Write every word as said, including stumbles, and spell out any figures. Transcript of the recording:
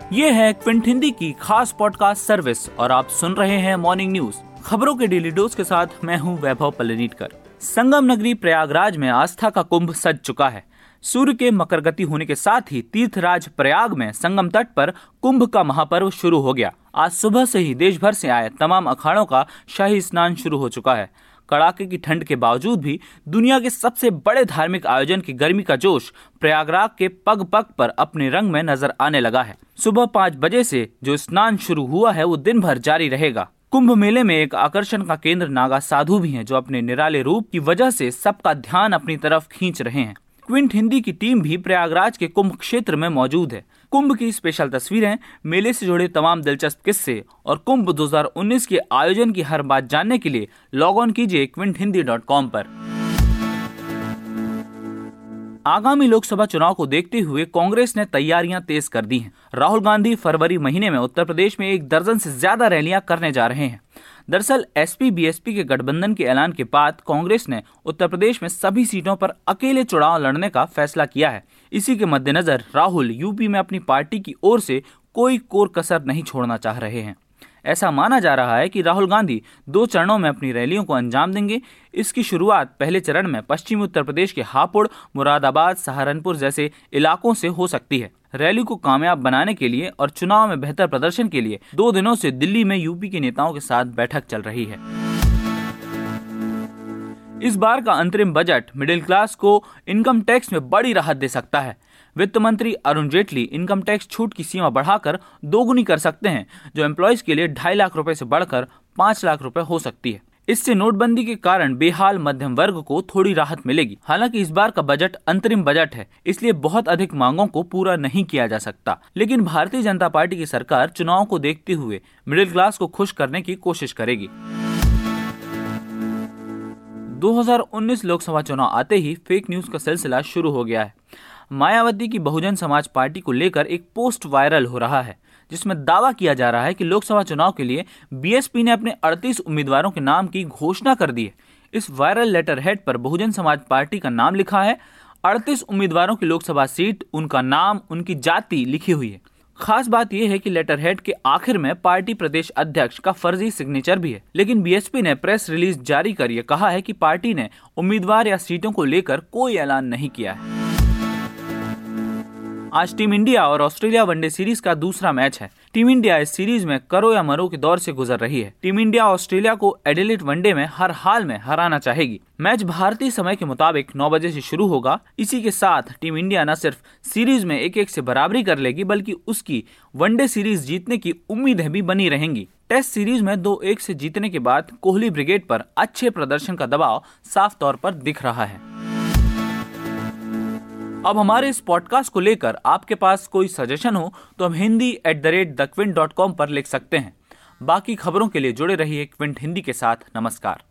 ये है क्विंट हिंदी की खास पॉडकास्ट सर्विस और आप सुन रहे हैं मॉर्निंग न्यूज। खबरों के डेली डोज के साथ मैं हूं वैभव पलनीटकर। संगम नगरी प्रयागराज में आस्था का कुंभ सज चुका है। सूर्य के मकर गति होने के साथ ही तीर्थराज प्रयाग में संगम तट पर कुंभ का महापर्व शुरू हो गया। आज सुबह से ही देश भर से आए तमाम अखाड़ों का शाही स्नान शुरू हो चुका है। कड़ाके की ठंड के बावजूद भी दुनिया के सबसे बड़े धार्मिक आयोजन की गर्मी का जोश प्रयागराज के पग पग पर अपने रंग में नजर आने लगा है। सुबह पाँच बजे से जो स्नान शुरू हुआ है वो दिन भर जारी रहेगा। कुंभ मेले में एक आकर्षण का केंद्र नागा साधु भी हैं, जो अपने निराले रूप की वजह से सबका ध्यान अपनी तरफ खींच रहे हैं। क्विंट हिंदी की टीम भी प्रयागराज के कुंभ क्षेत्र में मौजूद है। कुंभ की स्पेशल तस्वीरें, मेले से जुड़े तमाम दिलचस्प किस्से और कुंभ दो हज़ार उन्नीस के आयोजन की हर बात जानने के लिए लॉग ऑन कीजिए क्विंट हिंदी डॉट कॉम पर। आगामी लोकसभा चुनाव को देखते हुए कांग्रेस ने तैयारियां तेज कर दी हैं। राहुल गांधी फरवरी महीने में उत्तर प्रदेश में एक दर्जन से ज्यादा रैलियां करने जा रहे हैं। दरअसल एसपी बीएसपी के गठबंधन के ऐलान के बाद कांग्रेस ने उत्तर प्रदेश में सभी सीटों पर अकेले चुनाव लड़ने का फैसला किया है। इसी के मद्देनजर राहुल यूपी में अपनी पार्टी की ओर से कोई कोर कसर नहीं छोड़ना चाह रहे हैं। ऐसा माना जा रहा है कि राहुल गांधी दो चरणों में अपनी रैलियों को अंजाम देंगे। इसकी शुरुआत पहले चरण में पश्चिमी उत्तर प्रदेश के हापुड़, मुरादाबाद, सहारनपुर जैसे इलाकों से हो सकती है। रैली को कामयाब बनाने के लिए और चुनाव में बेहतर प्रदर्शन के लिए दो दिनों से दिल्ली में यूपी के नेताओं के साथ बैठक चल रही है। इस बार का अंतरिम बजट मिडिल क्लास को इनकम टैक्स में बड़ी राहत दे सकता है। वित्त मंत्री अरुण जेटली इनकम टैक्स छूट की सीमा बढ़ाकर दोगुनी कर सकते हैं, जो एम्प्लॉयज के लिए ढाई लाख रुपए से बढ़कर पाँच लाख रुपए हो सकती है। इससे नोटबंदी के कारण बेहाल मध्यम वर्ग को थोड़ी राहत मिलेगी। हालांकि इस बार का बजट अंतरिम बजट है, इसलिए बहुत अधिक मांगों को पूरा नहीं किया जा सकता। लेकिन भारतीय जनता पार्टी की सरकार चुनाव को देखते हुए मिडिल क्लास को खुश करने की कोशिश करेगी। दो हज़ार उन्नीस लोकसभा चुनाव आते ही फेक न्यूज का सिलसिला शुरू हो गया है। मायावती की बहुजन समाज पार्टी को लेकर एक पोस्ट वायरल हो रहा है, जिसमें दावा किया जा रहा है कि लोकसभा चुनाव के लिए बीएसपी ने अपने अड़तीस उम्मीदवारों के नाम की घोषणा कर दी है। इस वायरल लेटर हेड पर बहुजन समाज पार्टी का नाम लिखा है। अड़तीस उम्मीदवारों की लोकसभा सीट, उनका नाम, उनकी जाति लिखी हुई है। खास बात यह है कि लेटर हेड के आखिर में पार्टी प्रदेश अध्यक्ष का फर्जी सिग्नेचर भी है। लेकिन बीएसपी ने प्रेस रिलीज जारी कर यह कहा है कि पार्टी ने उम्मीदवार या सीटों को लेकर कोई ऐलान नहीं किया है। आज टीम इंडिया और ऑस्ट्रेलिया वनडे सीरीज का दूसरा मैच है। टीम इंडिया इस सीरीज में करो या मरो के दौर से गुजर रही है। टीम इंडिया ऑस्ट्रेलिया को एडिलेड वनडे में हर हाल में हराना चाहेगी। मैच भारतीय समय के मुताबिक नौ बजे से शुरू होगा। इसी के साथ टीम इंडिया न सिर्फ सीरीज में एक एक से बराबरी कर लेगी, बल्कि उसकी वनडे सीरीज जीतने की उम्मीदें भी बनी रहेंगी। टेस्ट सीरीज में दो एक से जीतने के बाद कोहली ब्रिगेड पर अच्छे प्रदर्शन का दबाव साफ तौर पर दिख रहा है। अब हमारे इस पॉडकास्ट को लेकर आपके पास कोई सजेशन हो तो हम Hindi at the rate the Quint dot com पर लिख सकते हैं। बाकी खबरों के लिए जुड़े रहिए क्विंट हिंदी के साथ। नमस्कार।